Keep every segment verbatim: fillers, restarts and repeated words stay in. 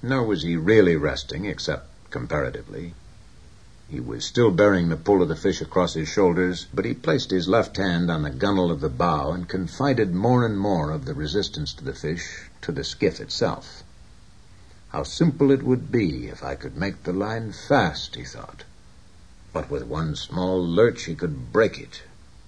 Nor was he really resting, except comparatively. He was still bearing the pull of the fish across his shoulders, but he placed his left hand on the gunwale of the bow and confided more and more of the resistance to the fish to the skiff itself. How simple it would be if I could make the line fast, he thought. But with one small lurch he could break it.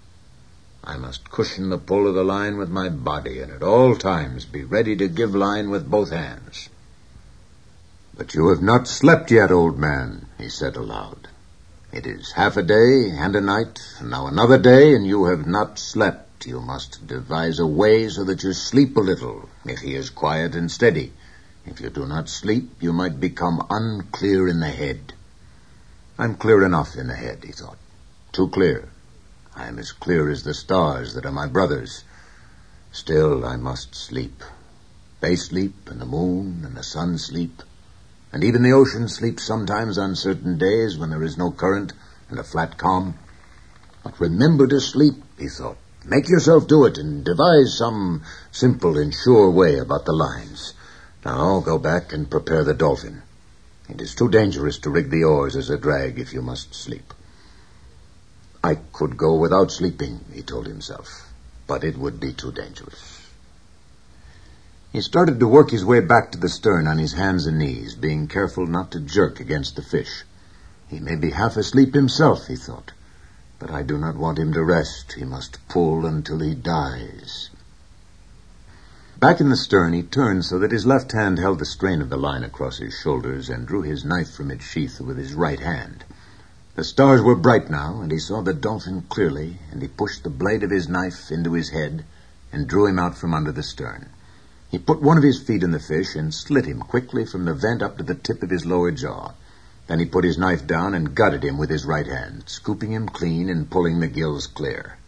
I must cushion the pull of the line with my body, and at all times be ready to give line with both hands. "But you have not slept yet, old man," he said aloud. "It is half a day and a night, and now another day, and you have not slept. You must devise a way so that you sleep a little, if he is quiet and steady. If you do not sleep, you might become unclear in the head." "I'm clear enough in the head," he thought. "Too clear. I am as clear as the stars that are my brothers. Still, I must sleep. They sleep, and the moon and the sun sleep, and even the ocean sleeps sometimes on certain days when there is no current and a flat calm. But remember to sleep," he thought. "Make yourself do it, and devise some simple and sure way about the lines. Now go back and prepare the Dolphin. It is too dangerous to rig the oars as a drag if you must sleep." "I could go without sleeping," he told himself, "but it would be too dangerous." He started to work his way back to the stern on his hands and knees, being careful not to jerk against the fish. "He may be half asleep himself," he thought, "but I do not want him to rest. He must pull until he dies." Back in the stern, he turned so that his left hand held the strain of the line across his shoulders and drew his knife from its sheath with his right hand. The stars were bright now, and he saw the Dolphin clearly, and he pushed the blade of his knife into his head and drew him out from under the stern. He put one of his feet in the fish and slit him quickly from the vent up to the tip of his lower jaw. Then he put his knife down and gutted him with his right hand, scooping him clean and pulling the gills clear.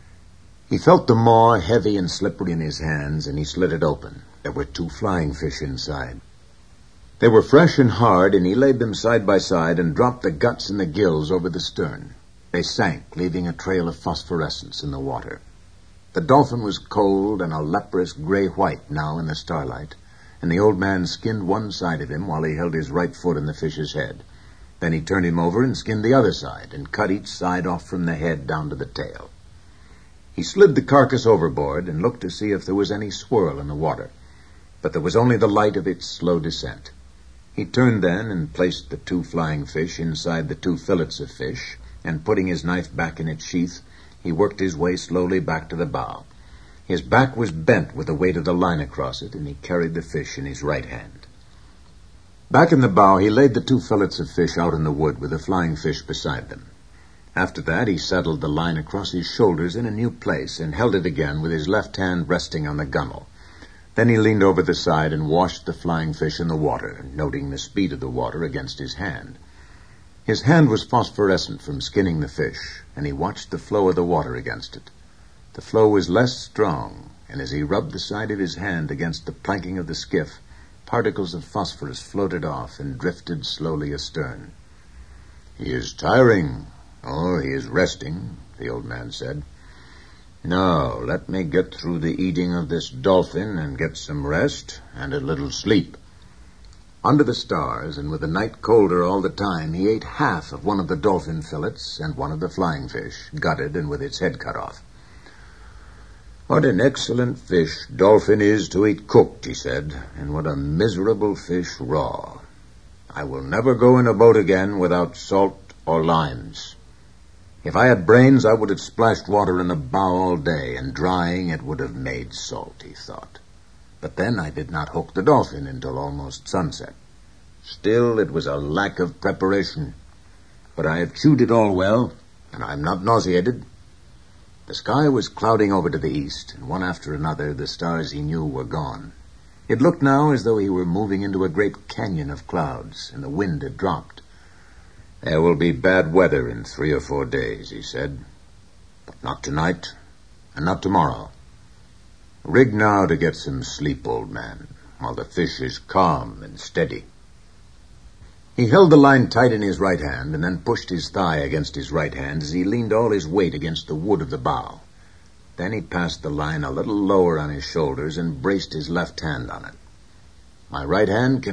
He felt the maw heavy and slippery in his hands, and he slit it open. There were two flying fish inside. They were fresh and hard, and he laid them side by side and dropped the guts and the gills over the stern. They sank, leaving a trail of phosphorescence in the water. The Dolphin was cold and a leprous gray-white now in the starlight, and the old man skinned one side of him while he held his right foot in the fish's head. Then he turned him over and skinned the other side and cut each side off from the head down to the tail. He slid the carcass overboard and looked to see if there was any swirl in the water, but there was only the light of its slow descent. He turned then and placed the two flying fish inside the two fillets of fish, and putting his knife back in its sheath, he worked his way slowly back to the bow. His back was bent with the weight of the line across it, and he carried the fish in his right hand. Back in the bow, he laid the two fillets of fish out in the wood with the flying fish beside them. After that, he settled the line across his shoulders in a new place and held it again with his left hand resting on the gunwale. Then he leaned over the side and washed the flying fish in the water, noting the speed of the water against his hand. His hand was phosphorescent from skinning the fish, and he watched the flow of the water against it. The flow was less strong, and as he rubbed the side of his hand against the planking of the skiff, particles of phosphorus floated off and drifted slowly astern. "He is tiring. Oh, he is resting," the old man said. "Now, let me get through the eating of this Dolphin and get some rest and a little sleep." Under the stars, and with the night colder all the time, he ate half of one of the Dolphin fillets and one of the flying fish, gutted and with its head cut off. "What an excellent fish Dolphin is to eat cooked," he said, "and what a miserable fish raw. I will never go in a boat again without salt or limes. If I had brains, I would have splashed water in the bow all day, and drying it would have made salt," he thought. But then I did not hook the Dolphin until almost sunset. Still, it was a lack of preparation. But I have chewed it all well, and I am not nauseated. The sky was clouding over to the east, and one after another the stars he knew were gone. It looked now as though he were moving into a great canyon of clouds, and the wind had dropped. "There will be bad weather in three or four days," he said. "But not tonight, and not tomorrow. Rig now to get some sleep, old man, while the fish is calm and steady." He held the line tight in his right hand, and then pushed his thigh against his right hand as he leaned all his weight against the wood of the bow. Then he passed the line a little lower on his shoulders and braced his left hand on it. "My right hand can